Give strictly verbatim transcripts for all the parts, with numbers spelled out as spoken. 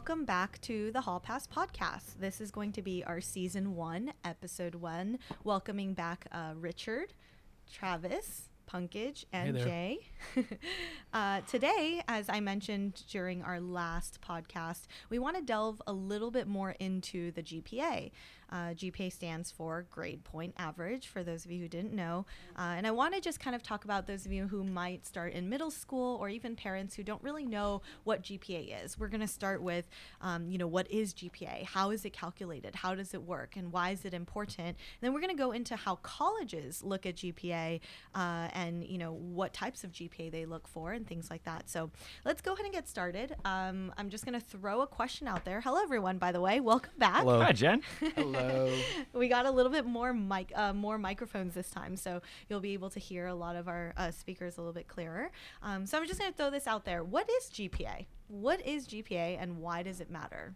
welcome back to the Hall Pass podcast. This is going to be our season one, episode one, welcoming back uh, Richard, Travis, Punkage, and Hey Jay. uh, today, as I mentioned during our last podcast, we want to delve a little bit more into the G P A. Uh, G P A stands for grade point average, for those of you who didn't know. Uh, and I want to just kind of talk about those of you who might start in middle school, or even parents who don't really know what G P A is. We're going to start with, um, you know, what is G P A? How is it calculated? How does it work? And why is it important? And then we're going to go into how colleges look at G P A uh, and, you know, what types of G P A they look for and things like that. So let's go ahead and get started. Um, I'm just going to throw a question out there. Hello, everyone, by the way. Welcome back. Hello. Hi, Jen. Hello. We got a little bit more mic, uh, more microphones this time, so you'll be able to hear a lot of our uh, speakers a little bit clearer. Um, so I'm just going to throw this out there. What is G P A? What is G P A, and why does it matter?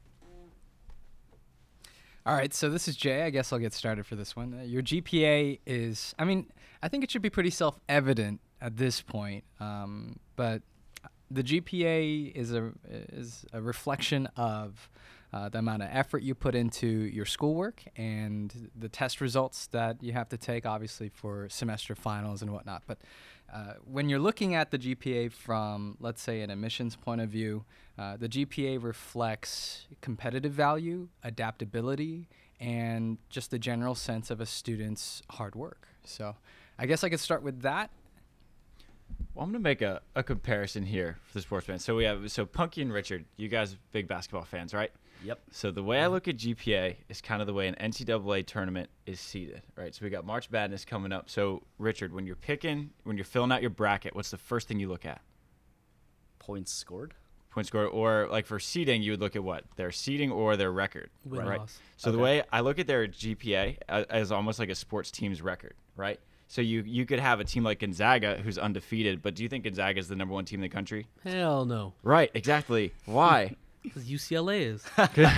All right, so this is Jay. I guess I'll get started for this one. Uh, your G P A is, I mean, I think it should be pretty self-evident at this point, um, but the G P A is a is a reflection of uh, the amount of effort you put into your schoolwork and the test results that you have to take, obviously, for semester finals and whatnot. But uh, when you're looking at the G P A from, let's say, an admissions point of view, uh, the G P A reflects competitive value, adaptability, and just the general sense of a student's hard work. So I guess I could start with that. Well, I'm going to make a, a comparison here for the sports fans. So we have, so Punky and Richard, you guys big basketball fans, right? Yep. So the way I look at G P A is kind of the way an N C double A tournament is seeded, right? So we got March Madness coming up. So Richard, when you're picking, when you're filling out your bracket, what's the first thing you look at? Points scored. Point score, or like for seeding, you would look at what? Their seeding or their record, Win right? loss. So the Okay. way I look at their G P A as, as almost like a sports team's record, right? So you you could have a team like Gonzaga who's undefeated, but do you think Gonzaga is the number one team in the country? Hell no. Right, exactly. Why? Because U C L A is.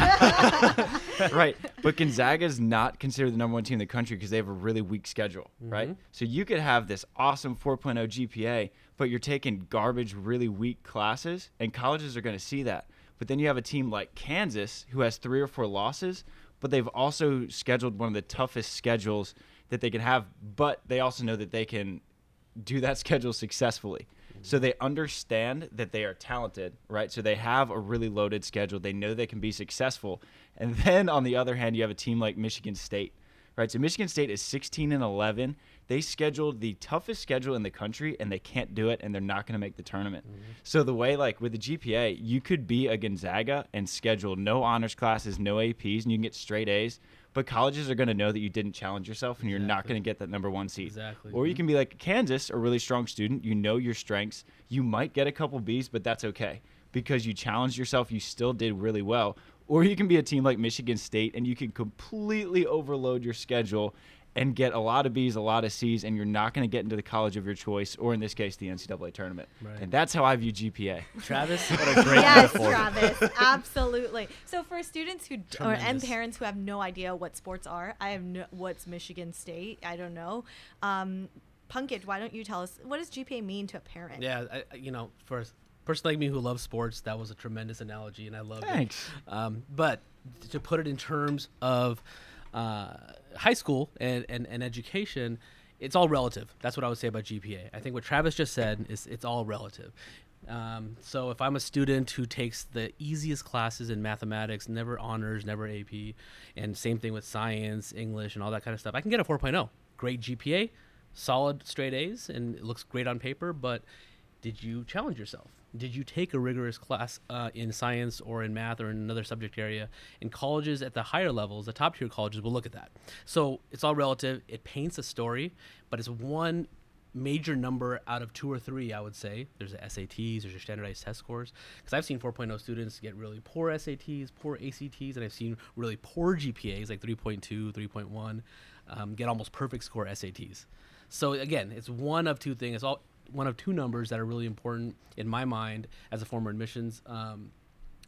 Right, but Gonzaga is not considered the number one team in the country because they have a really weak schedule, Mhm. right? So you could have this awesome four point oh G P A, but you're taking garbage, really weak classes, and colleges are going to see that. But then you have a team like Kansas who has three or four losses, but they've also scheduled one of the toughest schedules that they can have, but they also know that they can do that schedule successfully. So they understand that they are talented, right? So they have a really loaded schedule. They know they can be successful. And then on the other hand, you have a team like Michigan State, right? So Michigan State is sixteen and eleven. They scheduled the toughest schedule in the country, and they can't do it, and they're not going to make the tournament. Mm-hmm. So the way, like with the G P A, you could be a Gonzaga and schedule no honors classes, no A Ps, and you can get straight A's. But colleges are going to know that you didn't challenge yourself, and you're Exactly. not going to get that number one seed. Exactly. Or you can be like Kansas, a really strong student. You know your strengths. You might get a couple B's, but that's okay because you challenged yourself. You still did really well. Or you can be a team like Michigan State, and you can completely overload your schedule and get a lot of B's, a lot of C's, and you're not going to get into the college of your choice, or in this case, the N C double A tournament. Right. And that's how I view G P A. Travis, what a great Yes, metaphor. Travis, absolutely. So for students who or, and Tremendous. parents who have no idea what sports are, I have no, what's Michigan State. I don't know. Um, Punkage, why don't you tell us what does G P A mean to a parent? Yeah, I, I- you know, for a person like me who loves sports, that was a tremendous analogy, and I love Thanks. it. Um, but to put it in terms of uh, high school and, and, and education, it's all relative. That's what I would say about G P A. I think what Travis just said is it's all relative. Um, so if I'm a student who takes the easiest classes in mathematics, never honors, never A P, and same thing with science, English, and all that kind of stuff, I can get a four point oh. Great G P A, solid straight A's, and it looks great on paper, but did you challenge yourself? Did you take a rigorous class uh, in science or in math or in another subject area? And colleges at the higher levels, the top tier colleges, will look at that. So it's all relative. It paints a story, but it's one major number out of two or three, I would say. There's the S A Ts, there's your standardized test scores. Because I've seen four point oh students get really poor S A Ts, poor A C Ts, and I've seen really poor G P As, like three point two, three point one, um, get almost perfect score S A Ts. So again, it's one of two things. It's all one of two numbers that are really important in my mind as a former admissions um,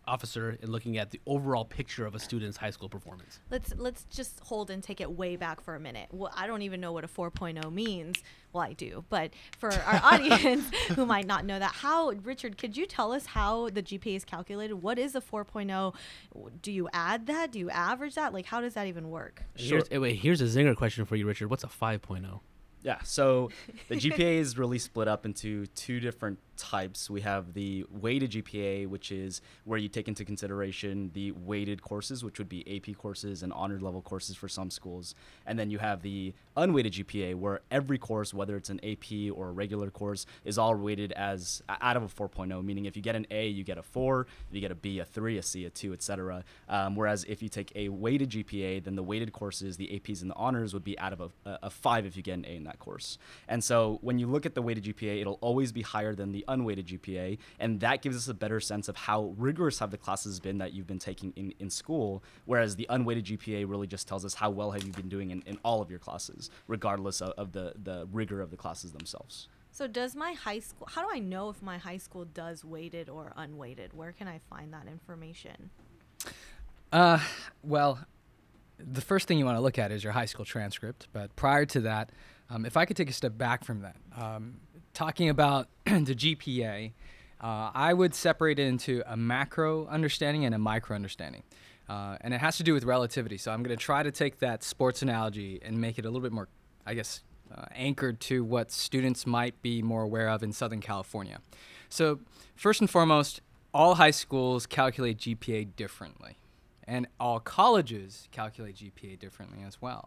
officer in looking at the overall picture of a student's high school performance. Let's let's just hold and take it way back for a minute. Well, I don't even know what a four point oh means. Well, I do, but for our audience who might not know that, how, Richard, could you tell us how the G P A is calculated? What is a four point oh? Do you add that? Do you average that? Like, how does that even work? Here's, eh, wait, here's a zinger question for you, Richard. What's a five point oh? Yeah, so the G P A is really split up into two different types. We have the weighted G P A, which is where you take into consideration the weighted courses, which would be A P courses and honor level courses for some schools. And then you have the unweighted G P A, where every course, whether it's an A P or a regular course, is all weighted as out of a four point oh, meaning if you get an A, you get a four, if you get a B, a three, a C, a two, et cetera. Um, whereas if you take a weighted G P A, then the weighted courses, the A Ps and the honors, would be out of a, a five if you get an A in that course. And so when you look at the weighted G P A, it'll always be higher than the unweighted G P A, and that gives us a better sense of how rigorous have the classes been that you've been taking in, in school, whereas the unweighted G P A really just tells us how well have you been doing in, in all of your classes, regardless of, of the, the rigor of the classes themselves. So does my high school, how do I know if my high school does weighted or unweighted? Where can I find that information? Uh, well, the first thing you want to look at is your high school transcript. But prior to that, um, if I could take a step back from that, um, talking about the G P A, uh, I would separate it into a macro understanding and a micro understanding. Uh, and it has to do with relativity. So I'm going to try to take that sports analogy and make it a little bit more, I guess, uh, anchored to what students might be more aware of in Southern California. So first and foremost, all high schools calculate G P A differently. And all colleges calculate G P A differently as well.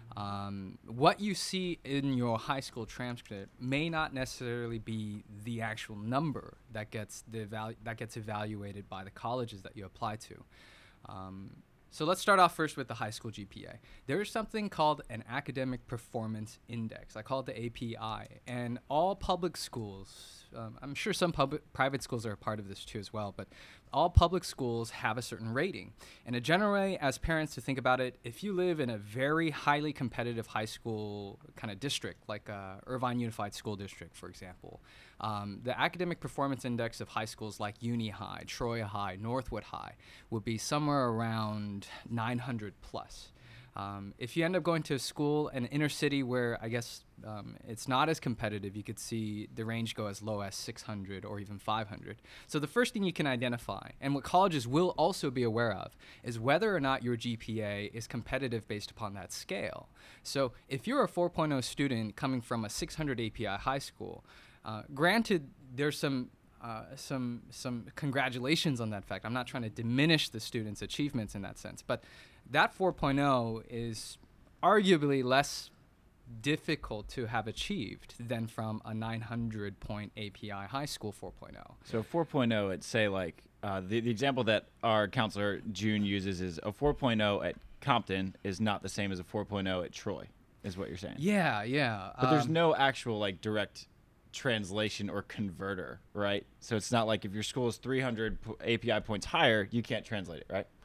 Um, what you see in your high school transcript may not necessarily be the actual number that gets the evalu- that gets evaluated by the colleges that you apply to. Um, so let's start off first with the high school G P A. There is something called an Academic Performance Index. I call it the A P I. And all public schools, um, I'm sure some public private schools are a part of this too as well, but all public schools have a certain rating. And a general way as parents to think about it, if you live in a very highly competitive high school kind of district, like uh, Irvine Unified School District, for example, um, the academic performance index of high schools like Uni High, Troy High, Northwood High would be somewhere around nine hundred plus. Um, if you end up going to a school, an inner city where I guess um, it's not as competitive, you could see the range go as low as six hundred or even five hundred. So the first thing you can identify, and what colleges will also be aware of, is whether or not your G P A is competitive based upon that scale. So if you're a four point oh student coming from a six hundred A P I high school, uh, granted there's some Uh, some some congratulations on that fact. I'm not trying to diminish the student's achievements in that sense, but that four point oh is arguably less difficult to have achieved than from a nine hundred point A P I high school four point oh. So four point oh, it'd say like uh, the, the example that our counselor June uses is a four point oh at Compton is not the same as a four point oh at Troy, is what you're saying. Yeah, yeah. But there's um, no actual like direct translation or converter, right? So it's not like if your school is three hundred p- A P I points higher, you can't translate it, right?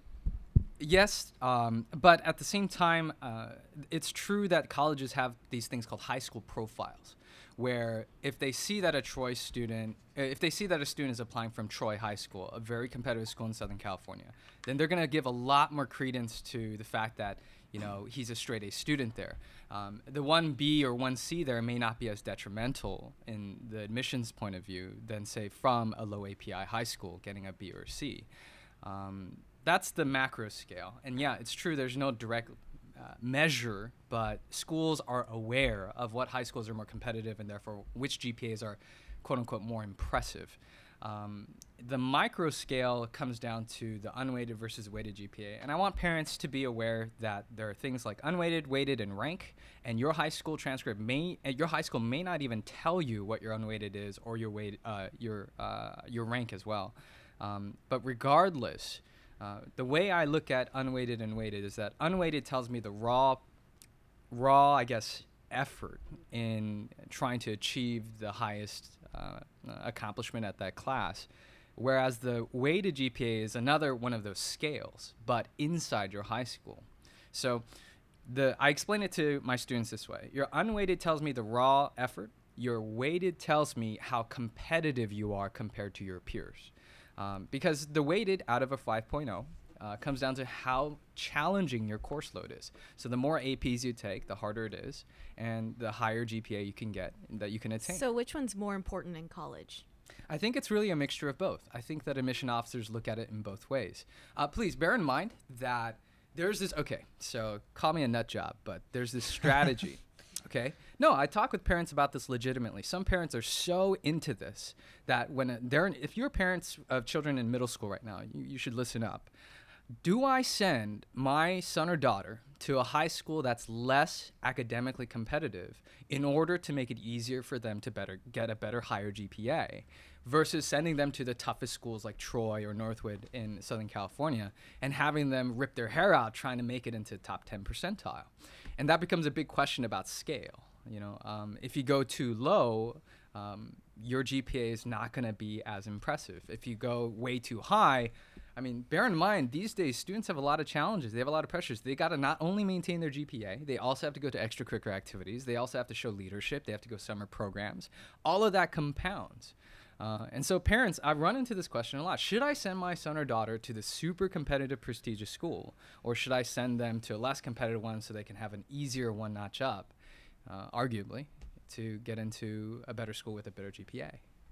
Yes, um, but at the same time, uh, it's true that colleges have these things called high school profiles, where if they see that a Troy student, if they see that a student is applying from Troy High School, a very competitive school in Southern California, then they're going to give a lot more credence to the fact that, you know, he's a straight A student there. Um, the one B or one C there may not be as detrimental in the admissions point of view than, say, from a low A P I high school getting a B or a C. Um, that's the macro scale. And yeah, it's true, there's no direct uh, measure, but schools are aware of what high schools are more competitive and therefore which G P As are, quote unquote, more impressive. Um, the micro scale comes down to the unweighted versus weighted G P A. And I want parents to be aware that there are things like unweighted, weighted, and rank. And your high school transcript may, uh, your high school may not even tell you what your unweighted is or your weight, uh, your uh, your rank as well. Um, but regardless, uh, the way I look at unweighted and weighted is that unweighted tells me the raw, raw, I guess, effort in trying to achieve the highest uh, accomplishment at that class, whereas the weighted G P A is another one of those scales, but inside your high school. So the I explain it to my students this way. Your unweighted tells me the raw effort. Your weighted tells me how competitive you are compared to your peers. Um, because the weighted out of a five point oh uh, comes down to how challenging your course load is. So the more A Ps you take, the harder it is, and the higher G P A you can get, that you can attain. So which one's more important in college? I think it's really a mixture of both. I think that admission officers look at it in both ways. Uh, please bear in mind that there's this, okay, so call me a nut job, but there's this strategy, okay? No, I talk with parents about this legitimately. Some parents are so into this that when a, they're, in, if you're parents of children in middle school right now, you, you should listen up. Do I send my son or daughter to a high school that's less academically competitive in order to make it easier for them to better get a better, higher G P A versus sending them to the toughest schools like Troy or Northwood in Southern California and having them rip their hair out trying to make it into top ten percentile? And that becomes a big question about scale. You know, um, if you go too low, um, your G P A is not going to be as impressive. If you go way too high, I mean, bear in mind, these days, students have a lot of challenges. They have a lot of pressures. They got to not only maintain their G P A, they also have to go to extracurricular activities. They also have to show leadership. They have to go summer programs. All of that compounds. Uh, and so parents, I've run into this question a lot. Should I send my son or daughter to the super competitive, prestigious school? Or should I send them to a less competitive one so they can have an easier one notch up, uh, arguably, to get into a better school with a better G P A?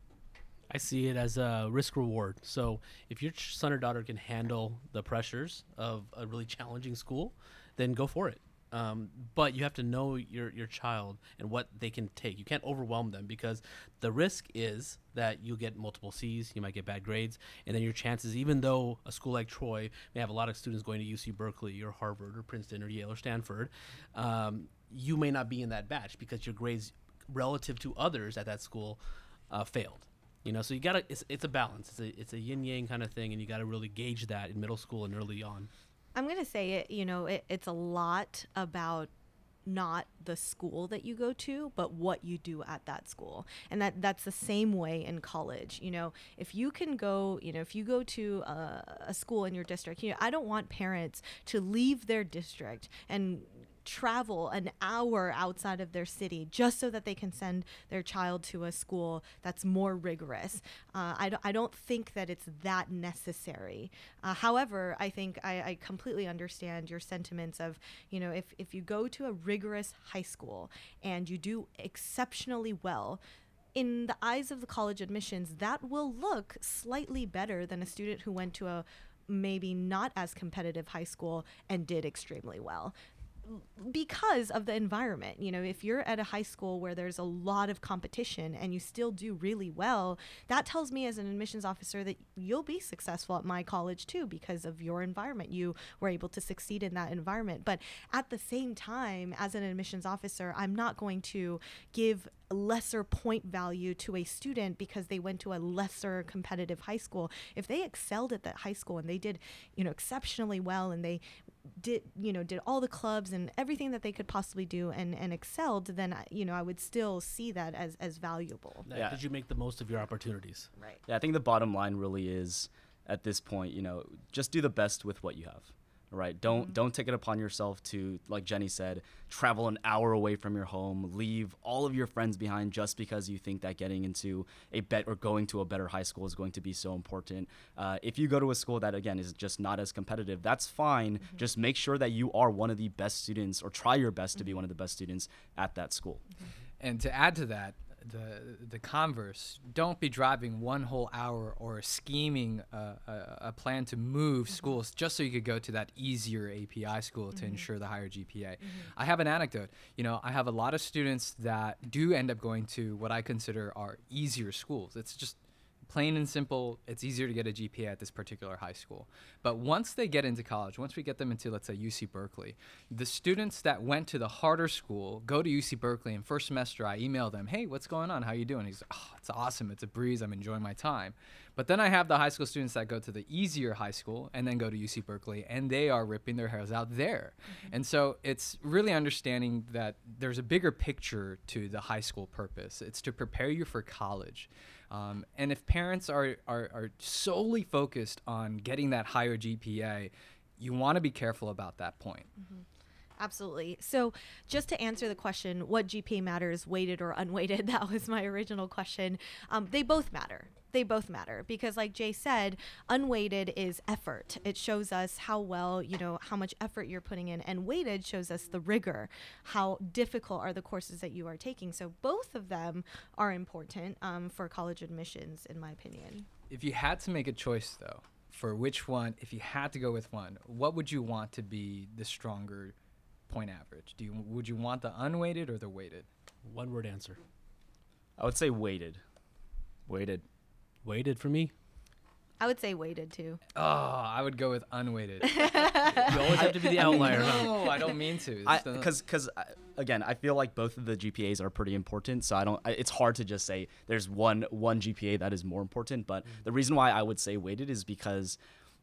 I see it as a risk reward. So if your ch- son or daughter can handle the pressures of a really challenging school, then go for it. Um, but you have to know your, your child and what they can take. You can't overwhelm them because the risk is that you'll get multiple C's, you might get bad grades, and then your chances, even though a school like Troy may have a lot of students going to U C Berkeley or Harvard or Princeton or Yale or Stanford, um, you may not be in that batch because your grades relative to others at that school uh, failed. You know, so you gotta. It's, it's a balance. It's a it's a yin yang kind of thing, and you gotta really gauge that in middle school and early on. I'm gonna say it. You know, it, it's a lot about not the school that you go to, but what you do at that school, and that that's the same way in college. You know, if you can go, you know, if you go to a, a school in your district, you know, I don't want parents to leave their district and travel an hour outside of their city just so that they can send their child to a school that's more rigorous. Uh, I, d- I don't think that it's that necessary. Uh, however, I think I, I completely understand your sentiments of, you know, if, if you go to a rigorous high school and you do exceptionally well, in the eyes of the college admissions, that will look slightly better than a student who went to a maybe not as competitive high school and did extremely well. Because of the environment. You know, if you're at a high school where there's a lot of competition and you still do really well, that tells me as an admissions officer that you'll be successful at my college too because of your environment. You were able to succeed in that environment. But at the same time, as an admissions officer, I'm not going to give lesser point value to a student because they went to a lesser competitive high school. If they excelled at that high school and they did, you know, exceptionally well and they did, you know, did all the clubs and everything that they could possibly do and, and excelled, then, you know, I would still see that as, as valuable. Yeah. Did you make the most of your opportunities? Right. Yeah, I think the bottom line really is at this point, you know, just do the best with what you have. Right. Don't mm-hmm. don't take it upon yourself to, like Jenny said, travel an hour away from your home, leave all of your friends behind just because you think that getting into a bet or going to a better high school is going to be so important. Uh, if you go to a school that, again, is just not as competitive, that's fine. Mm-hmm. Just make sure that you are one of the best students or try your best mm-hmm. to be one of the best students at that school. Mm-hmm. And to add to that, the the converse, don't be driving one whole hour or scheming uh, a, a plan to move mm-hmm. schools just so you could go to that easier A P I school mm-hmm. to ensure the higher G P A. Mm-hmm. I have an anecdote. You know, I have a lot of students that do end up going to what I consider are easier schools. It's just plain and simple, it's easier to get a G P A at this particular high school. But once they get into college, once we get them into, let's say, U C Berkeley, the students that went to the harder school go to U C Berkeley, and first semester I email them, hey, what's going on? How you doing? He's like, oh, it's awesome. It's a breeze. I'm enjoying my time. But then I have the high school students that go to the easier high school and then go to U C Berkeley, and they are ripping their hairs out there. Mm-hmm. And so it's really understanding that there's a bigger picture to the high school purpose. It's to prepare you for college. Um, and if parents are, are, are solely focused on getting that higher G P A, you want to be careful about that point. Mm-hmm. Absolutely. So just to answer the question, what G P A matters, weighted or unweighted, that was my original question. Um, they both matter. They both matter because, like Jay said, unweighted is effort. It shows us how well, you know, how much effort you're putting in, and weighted shows us the rigor, how difficult are the courses that you are taking. So both of them are important um, for college admissions, in my opinion. If you had to make a choice, though, for which one, if you had to go with one, what would you want to be the stronger point average? Do you would you want the unweighted or the weighted? One word answer. I would say weighted. Weighted. Weighted for me. I would say weighted too. Oh, I would go with unweighted. You always have to be the outlier, huh? No, I don't mean to. I It's the- because because again, I feel like both of the G P As are pretty important. So I don't. I, it's hard to just say there's one one G P A that is more important. But the reason why I would say weighted is because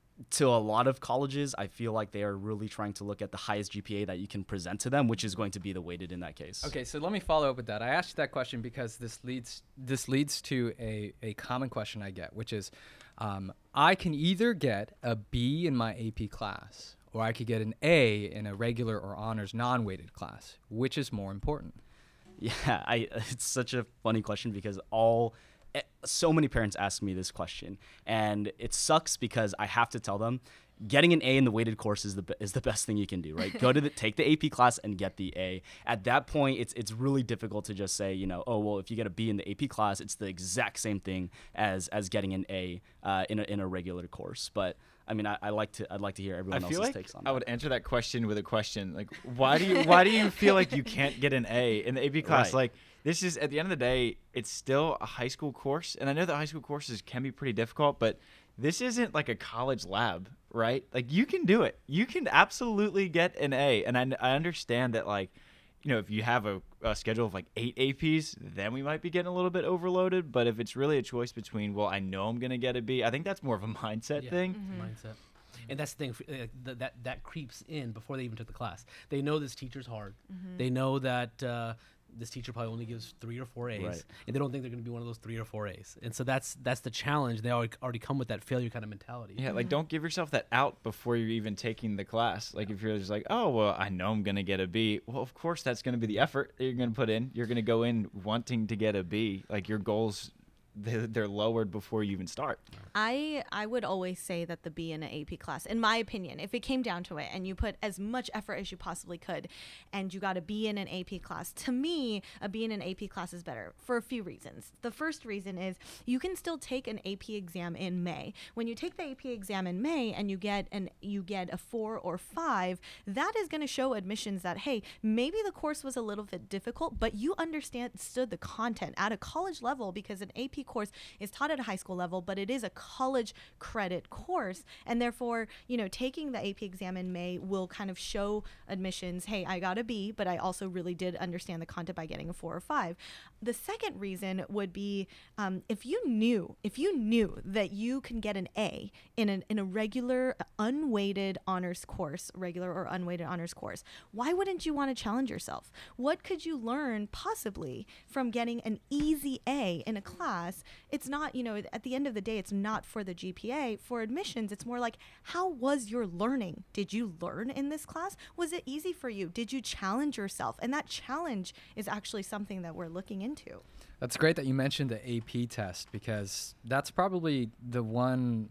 to a lot of colleges, I feel like they are really trying to look at the highest G P A that you can present to them, which is going to be the weighted in that case. Okay, so let me follow up with that. I asked you that question because this leads this leads to a, a common question I get, which is um, I can either get a B in my A P class or I could get an A in a regular or honors non-weighted class. Which is more important? Yeah, I. It's such a funny question because all. eh, So many parents ask me this question, and it sucks because I have to tell them, getting an A in the weighted course is the be- is the best thing you can do, right? Go to the take the A P class and get the A. At that point, it's it's really difficult to just say, you know, oh well, if you get a B in the A P class, it's the exact same thing as as getting an A uh, in a in a regular course. But I mean, I, I like to I'd like to hear everyone I feel else's like takes on I that. would answer that question with a question like, why do you why do you feel like you can't get an A in the A P class? Right. Like, this is at the end of the day, it's still a high school course, and I know that high school courses can be pretty difficult, but this isn't like a college lab, right? Like, you can do it. You can absolutely get an A, and I, I understand that, like, you know, if you have a, a schedule of like eight A Ps, then we might be getting a little bit overloaded. But if it's really a choice between, well, I know I'm gonna get a B, I think that's more of a mindset Yeah. thing. Mindset. And that's the thing, f- uh, th- that that creeps in before they even took the class. They know this teacher's hard. They know that uh, this teacher probably only gives three or four A's, Right. and they don't think they're going to be one of those three or four A's. And so that's that's the challenge. They already, already come with that failure kind of mentality. Yeah, like, don't give yourself that out before you're even taking the class. Like, if you're just like, oh, well, I know I'm going to get a B. Well, of course, that's going to be the effort that you're going to put in. You're going to go in wanting to get a B. Like, your goals, they- they're lowered before you even start. I I would always say that the B in an A P class, in my opinion, if it came down to it and you put as much effort as you possibly could and you got a B in an A P class, to me, a B in an A P class is better for a few reasons. The first reason is you can still take an A P exam in May. When you take the A P exam in May and you get an you get a four or five, that is going to show admissions that, hey, maybe the course was a little bit difficult, but you understood the content at a college level, because an A P course is taught at a high school level, but it is a college credit course, and therefore, you know, taking the A P exam in May will kind of show admissions, hey, I got a B, but I also really did understand the content by getting a four or five. The second reason would be um, if you knew if you knew that you can get an A in an in a regular unweighted honors course, regular or unweighted honors course, why wouldn't you want to challenge yourself? What could you learn possibly from getting an easy A in a class? It's not, you know, at the end of the day, it's not for the G P A. For admissions, it's more like, how was your learning? Did you learn in this class? Was it easy for you? Did you challenge yourself? And that challenge is actually something that we're looking into. That's great that you mentioned the A P test, because that's probably the one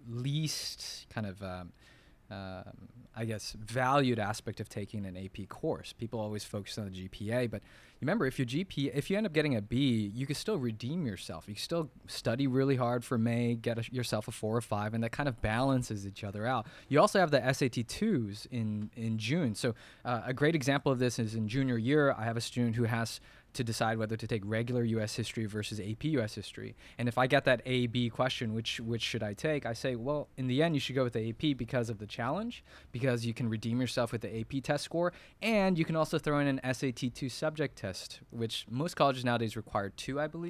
least kind of, um, um, I guess, valued aspect of taking an A P course. People always focus on the G P A, but remember, if your G P A, if you end up getting a B, you can still redeem yourself. You can still study really hard for May, get a, yourself a four or five, and that kind of balances each other out. You also have the S A T twos in in June. So uh, a great example of this is in junior year, I have a student who has to decide whether to take regular U S history versus A P U S history. And if I get that A B question, which which should I take? I say, well, in the end, you should go with the A P because of the challenge, because you can redeem yourself with the A P test score, and you can also throw in an S A T two subject test, which most colleges nowadays require two, I believe.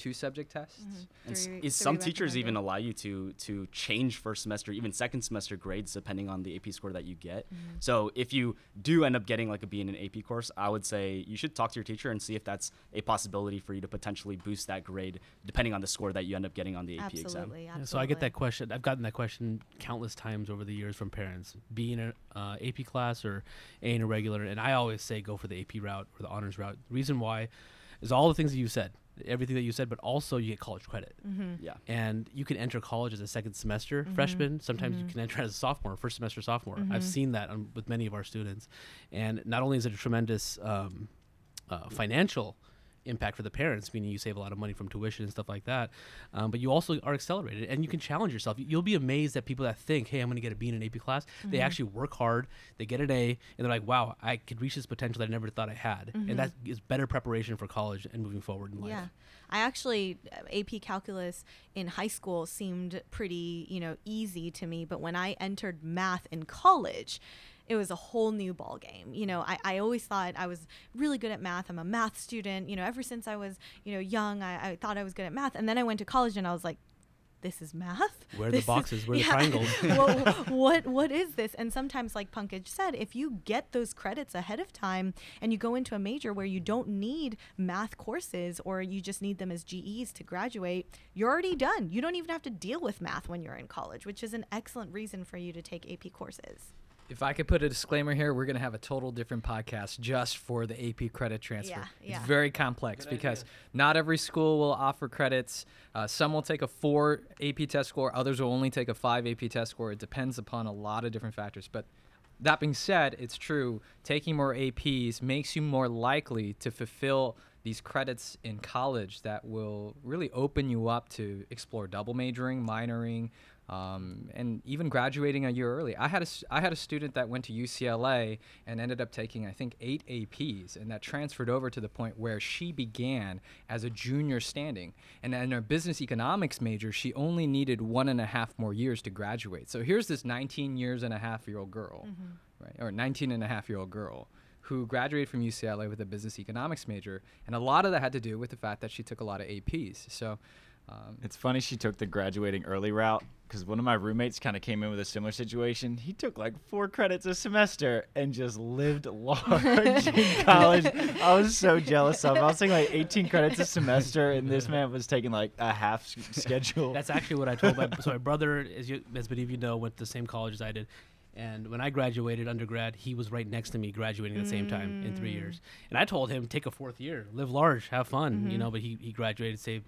two subject tests. Mhm. And s- Three- is three some teachers even recommended. allow you to to change first semester, even second semester grades depending on the A P score that you get. Mhm. So if you do end up getting like a B in an A P course, I would say you should talk to your teacher and see if that's a possibility for you to potentially boost that grade depending on the score that you end up getting on the A P exam. Absolutely, absolutely. Yeah, so I get that question. I've gotten that question countless times over the years from parents. B in a uh, A P class or A in a regular, and I always say go for the A P route or the honors route. The reason why is all the things that you said, everything that you said, but also you get college credit. Mm-hmm. Yeah. And you can enter college as a second semester Mhm. freshman. Sometimes you Mhm. can enter as a sophomore, first semester sophomore. Mhm. I've seen that um, with many of our students. And not only is it a tremendous um, uh, financial impact for the parents, meaning you save a lot of money from tuition and stuff like that, um, but you also are accelerated and you can challenge yourself. You'll be amazed at people that think, hey, I'm going to get a B in an A P class. They Mhm. actually work hard, they get an A, and they're like, wow, I could reach this potential that I never thought I had. Mhm. And that is better preparation for college and moving forward in life. Yeah. I actually, uh, A P calculus in high school seemed pretty, you know, easy to me. But when I entered math in college, it was a whole new ball game. You know, I, I always thought I was really good at math. I'm a math student. You know, ever since I was, you know, young, I, I thought I was good at math. And then I went to college and I was like, this is math? Where are the This is- boxes? Where are the yeah. triangles? what, what what is this? And sometimes, like Pankaj said, if you get those credits ahead of time and you go into a major where you don't need math courses or you just need them as G Es to graduate, you're already done. You don't even have to deal with math when you're in college, which is an excellent reason for you to take A P courses. If I could put a disclaimer here, we're going to have a total different podcast just for the A P credit transfer. Yeah, yeah. It's very complex Good because idea. not every school will offer credits. Uh, some will take a four A P test score. Others will only take a five A P test score. It depends upon a lot of different factors. But that being said, it's true. Taking more A Ps makes you more likely to fulfill these credits in college that will really open you up to explore double majoring, minoring, um, and even graduating a year early. I had a, s- I had a student that went to U C L A and ended up taking, I think, eight A Ps, and that transferred over to the point where she began as a junior standing. And in her business economics major, she only needed one and a half more years to graduate. So here's this nineteen years and a half year old girl, right, or nineteen and a half year old girl who graduated from U C L A with a business economics major. And a lot of that had to do with the fact that she took a lot of A Ps. So um, It's funny she took the graduating early route because one of my roommates kind of came in with a similar situation. He took like four credits a semester and just lived large in college. I was so jealous of him. I was taking like eighteen credits a semester, and this man was taking like a half s- schedule. That's actually what I told my so my brother, as you as many of you know, went to the same college as I did. And when I graduated undergrad, he was right next to me graduating at the same time in three years. And I told him, take a fourth year, live large, have fun, you know, but he, he graduated, saved,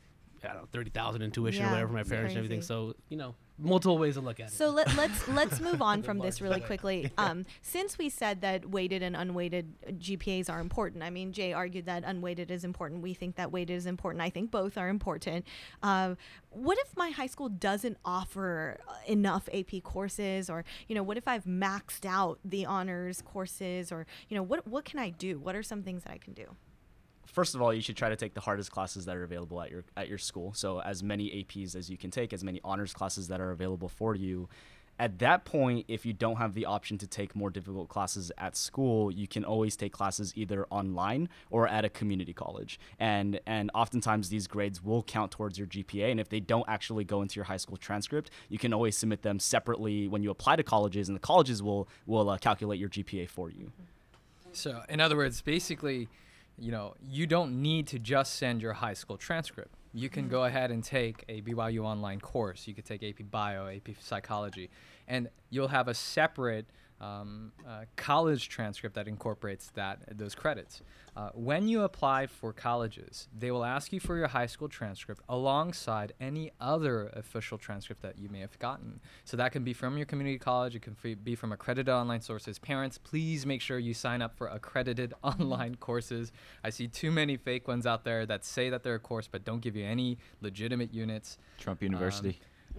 I don't know, thirty thousand in tuition Yeah, or whatever for my it's parents and everything. crazy. So, you know, multiple ways to look at it. So let, let's let's move on from this really Large. quickly. Um, since we said that weighted and unweighted uh, G P As are important, I mean, Jay argued that unweighted is important. We think that weighted is important. I think both are important. Uh, what if my high school doesn't offer uh, enough A P courses, or you know, what if I've maxed out the honors courses, or you know, what what can I do? What are some things that I can do? First of all, you should try to take the hardest classes that are available at your at your school. So as many A Ps as you can take, as many honors classes that are available for you. At that point, if you don't have the option to take more difficult classes at school, you can always take classes either online or at a community college. And and oftentimes these grades will count towards your G P A. And if they don't actually go into your high school transcript, you can always submit them separately when you apply to colleges, and the colleges will will uh, calculate your G P A for you. So, in other words, basically, you know, you don't need to just send your high school transcript. You can go ahead and take a B Y U online course. You could take A P Bio, A P Psychology, and you'll have a separate um, uh, college transcript that incorporates that those credits. Uh, when you apply for colleges, they will ask you for your high school transcript alongside any other official transcript that you may have gotten. So that can be from your community college. It can f- be from accredited online sources. Parents, please make sure you sign up for accredited online courses. I see too many fake ones out there that say that they're a course but don't give you any legitimate units. Trump University.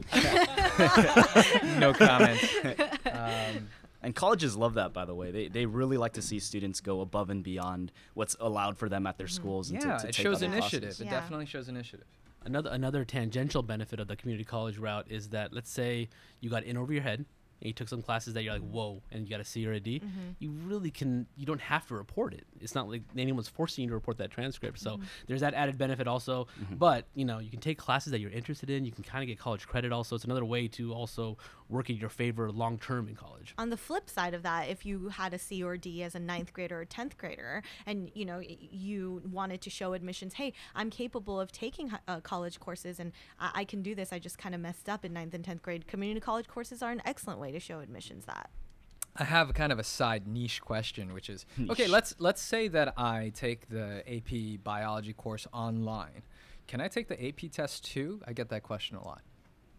No comment. Um, And colleges love that, by the way. They they really like to see students go above and beyond what's allowed for them at their schools. And yeah, to, to it take shows other initiative. classes. It Yeah. definitely shows initiative. Another another tangential benefit of the community college route is that, let's say you got in over your head and you took some classes that you're like, whoa, and you got a C or a D, Mm-hmm. you really can, you don't have to report it. It's not like anyone's forcing you to report that transcript. So Mm-hmm. there's that added benefit also. But, you know, you can take classes that you're interested in. You can kind of get college credit also. It's another way to also work in your favor long term in college. On the flip side of that, if you had a C or D as a ninth grader or tenth grader, and you know y- you wanted to show admissions, hey, I'm capable of taking hi- uh, college courses, and I-, I can do this. I just kind of messed up in ninth and tenth grade. Community college courses are an excellent way to show admissions that. I have kind of a side niche question, which is okay. Niche. Let's let's say that I take the A P biology course online. Can I take the A P test too? I get that question a lot.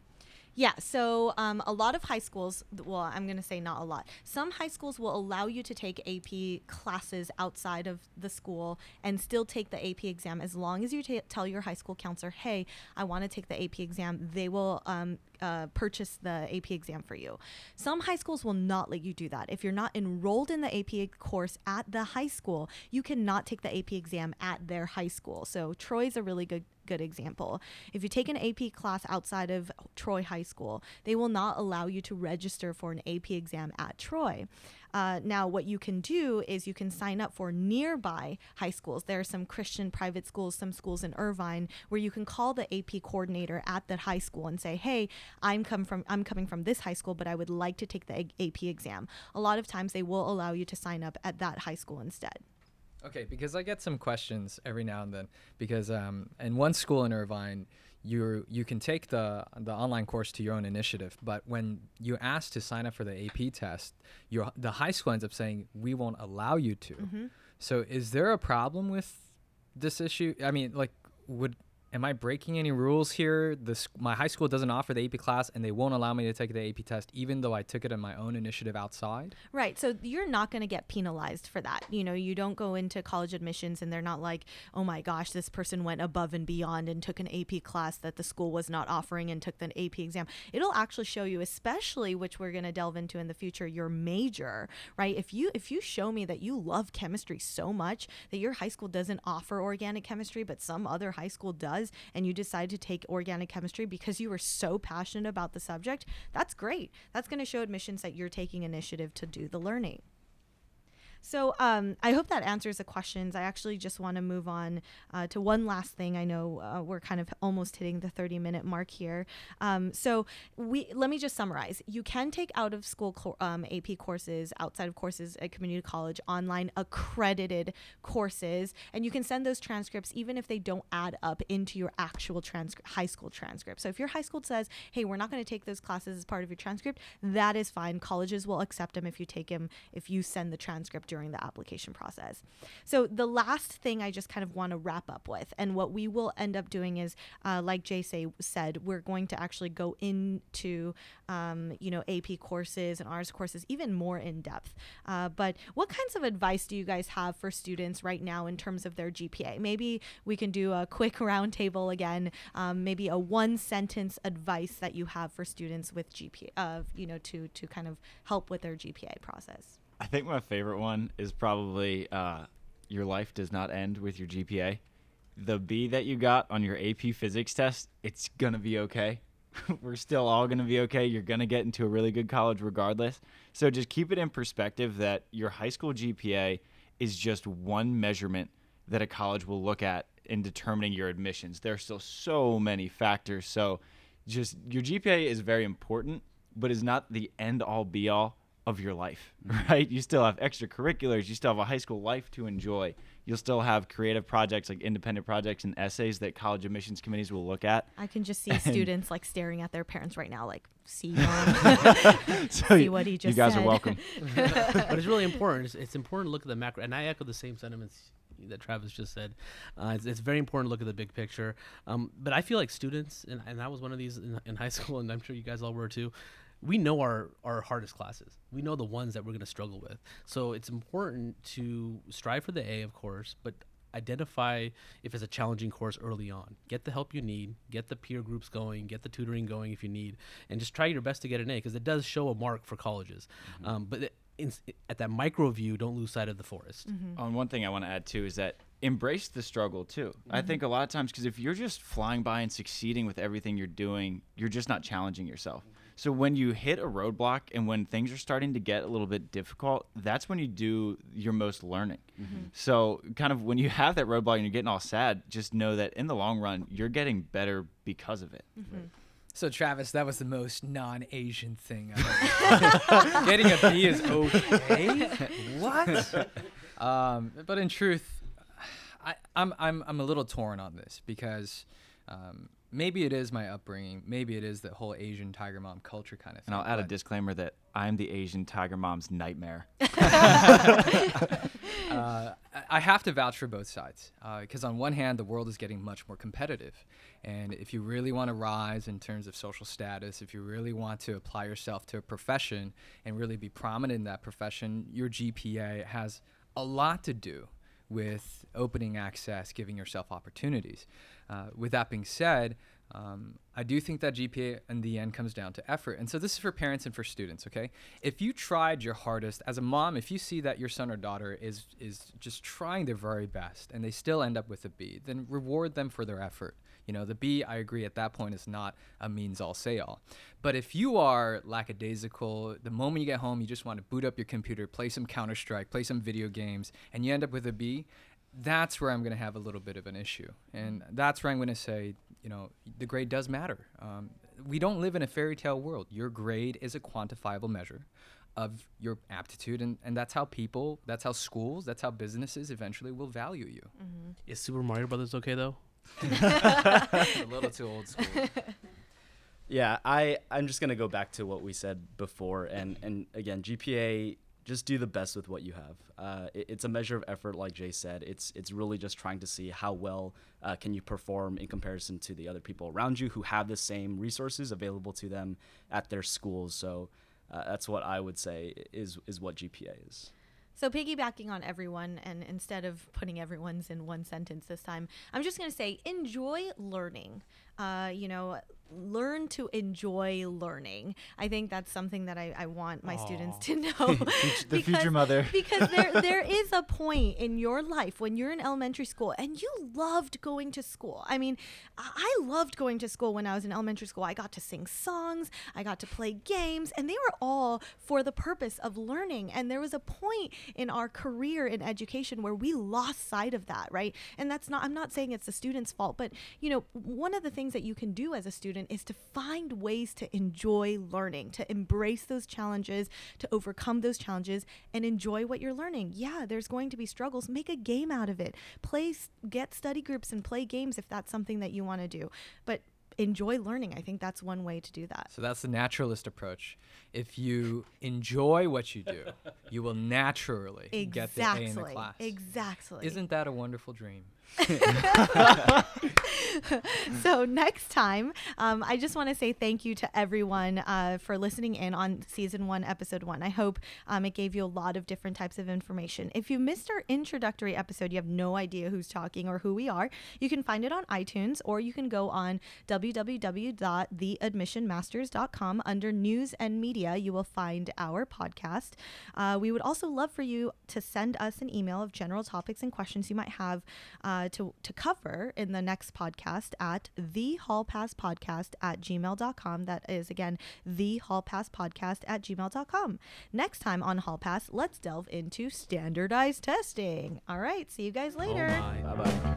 Yeah, so um, a lot of high schools, th- well, I'm going to say not a lot. Some high schools will allow you to take A P classes outside of the school and still take the A P exam as long as you ta tell your high school counselor, hey, I want to take the A P exam. They will um, uh, purchase the A P exam for you. Some high schools will not let you do that. If you're not enrolled in the A P course at the high school, you cannot take the A P exam at their high school. So Troy's a really good good example. If you take an A P class outside of Troy High School, they will not allow you to register for an A P exam at Troy. Uh, now, what you can do is you can sign up for nearby high schools. There are some Christian private schools, some schools in Irvine, where you can call the A P coordinator at that high school and say, hey, I'm come from I'm coming from this high school, but I would like to take the A P exam. A lot of times they will allow you to sign up at that high school instead. Okay, because I get some questions every now and then. Because um, in one school in Irvine, you you can take the the online course to your own initiative, but when you ask to sign up for the A P test, your the high school ends up saying we won't allow you to. Mm-hmm. So is there a problem with this issue? I mean, like, would am I breaking any rules here? This my high school doesn't offer the A P class, and they won't allow me to take the A P test, even though I took it on my own initiative outside. Right. So you're not going to get penalized for that. You know, you don't go into college admissions and they're not like, oh my gosh, this person went above and beyond and took an A P class that the school was not offering and took the A P exam. It'll actually show you, especially, which we're going to delve into in the future, your major, right? If you if you show me that you love chemistry so much that your high school doesn't offer organic chemistry, but some other high school does, and you decide to take organic chemistry because you were so passionate about the subject, that's great. That's going to show admissions that you're taking initiative to do the learning. So um, I hope that answers the questions. I actually just want to move on uh, to one last thing. I know uh, we're kind of almost hitting the thirty minute mark here. Um, so we let me just summarize. You can take out of school co- um, A P courses, outside of courses at community college, online accredited courses, and you can send those transcripts even if they don't add up into your actual transcript, high school transcript. So if your high school says, hey, we're not going to take those classes as part of your transcript, that is fine. Colleges will accept them if you take them, if you send the transcript during the application process. So the last thing I just kind of want to wrap up with, and what we will end up doing is, uh, like Jay say, said, we're going to actually go into, um, you know, A P courses and ours courses even more in depth. Uh, but what kinds of advice do you guys have for students right now in terms of their G P A? Maybe we can do a quick roundtable again, um, maybe a one sentence advice that you have for students with G P A, uh, you know, to, to kind of help with their G P A process. I think my favorite one is probably uh, your life does not end with your G P A. The B that you got on your A P physics test, it's going to be okay. We're still all going to be okay. You're going to get into a really good college regardless. So just keep it in perspective that your high school G P A is just one measurement that a college will look at in determining your admissions. There are still so many factors. So just your G P A is very important, but is not the end all be all of your life, right? You still have extracurriculars. You still have a high school life to enjoy. You'll still have creative projects like independent projects and essays that college admissions committees will look at. I can just see students like staring at their parents right now, like, see, mom, So see what he just you guys said. are welcome. But it's really important. It's, it's important to look at the macro, and I echo the same sentiments that Travis just said. Uh, it's, it's very important to look at the big picture. Um, but I feel like students, and, and I was one of these in, in high school, and I'm sure you guys all were too, we know our, our hardest classes. We know the ones that we're going to struggle with. So it's important to strive for the A, of course, but identify if it's a challenging course early on. Get the help you need, get the peer groups going, get the tutoring going if you need, and just try your best to get an A, because it does show a mark for colleges. Mm-hmm. Um, but it, in, at that micro view, don't lose sight of the forest. Mm-hmm. On one thing I want to add too is that embrace the struggle too. Mm-hmm. I think a lot of times, because if you're just flying by and succeeding with everything you're doing, you're just not challenging yourself. So when you hit a roadblock and when things are starting to get a little bit difficult, that's when you do your most learning. Mm-hmm. So kind of when you have that roadblock and you're getting all sad, just know that in the long run, you're getting better because of it. Mm-hmm. Right. So Travis, that was the most non-Asian thing I've ever. Getting a B is okay. What? Um, but in truth, I, I'm I'm I'm a little torn on this because um, maybe it is my upbringing, maybe it is the whole Asian tiger mom culture kind of thing. And I'll add a but- disclaimer that I'm the Asian tiger mom's nightmare. uh, I- I have to vouch for both sides because on one hand, the world is getting much more competitive. And if you really want to rise in terms of social status, if you really want to apply yourself to a profession and really be prominent in that profession, your G P A has a lot to do with opening access, giving yourself opportunities. Uh, with that being said, um, I do think that G P A in the end comes down to effort. And so this is for parents and for students, okay? If you tried your hardest, as a mom, if you see that your son or daughter is is just trying their very best and they still end up with a B, then reward them for their effort. You know, the B, I agree, at that point is not a means all say all. But if you are lackadaisical, the moment you get home, you just want to boot up your computer, play some Counter-Strike, play some video games, and you end up with a B, that's where I'm going to have a little bit of an issue. And that's where I'm going to say, you know, the grade does matter. Um, we don't live in a fairy tale world. Your grade is a quantifiable measure of your aptitude, and, and that's how people, that's how schools, that's how businesses eventually will value you. Mm-hmm. Is Super Mario Brothers okay though? A little too old school. Yeah, I, I'm just going to go back to what we said before. And, and again, G P A, just do the best with what you have. Uh, it, it's a measure of effort, like Jay said. It's it's really just trying to see how well uh, can you perform in comparison to the other people around you who have the same resources available to them at their schools. So uh, that's what I would say is is what G P A is. So piggybacking on everyone, and instead of putting everyone's in one sentence this time, I'm just going to say enjoy learning. Uh, you know, learn to enjoy learning. I think that's something that I, I want my Aww. students to know. the Because- future mother. because there there is a point in your life when you're in elementary school and you loved going to school. I mean, I I loved going to school when I was in elementary school. I got to sing songs, I got to play games, and they were all for the purpose of learning. And there was a point in our career in education where we lost sight of that, right? And that's not, I'm not saying it's the student's fault, but you know, one of the things that you can do as a student is to find ways to enjoy learning, to embrace those challenges, to overcome those challenges and enjoy what you're learning. Yeah, there's going to be struggles. Make a game out of it. Play, s- get study groups and play games if that's something that you want to do. But enjoy learning. I think that's one way to do that. So that's the naturalist approach. If you enjoy what you do, you will naturally get the A in the Exactly. class. Exactly. Isn't that a wonderful dream? So next time, um, I just want to say thank you to everyone uh, for listening in on season one, episode one. I hope um, it gave you a lot of different types of information. If you missed our introductory episode, you have no idea who's talking or who we are, you can find it on iTunes, or you can go on w w w dot the admission masters dot com. Under news and media, you will find our podcast. Uh, we would also love for you to send us an email of general topics and questions you might have uh, to, to cover in the next podcast at the hall pass podcast at gmail dot com. That is, again, the hall pass podcast at gmail dot com. Next time on Hall Pass, let's delve into standardized testing. All right, see you guys later. Oh my. Bye bye.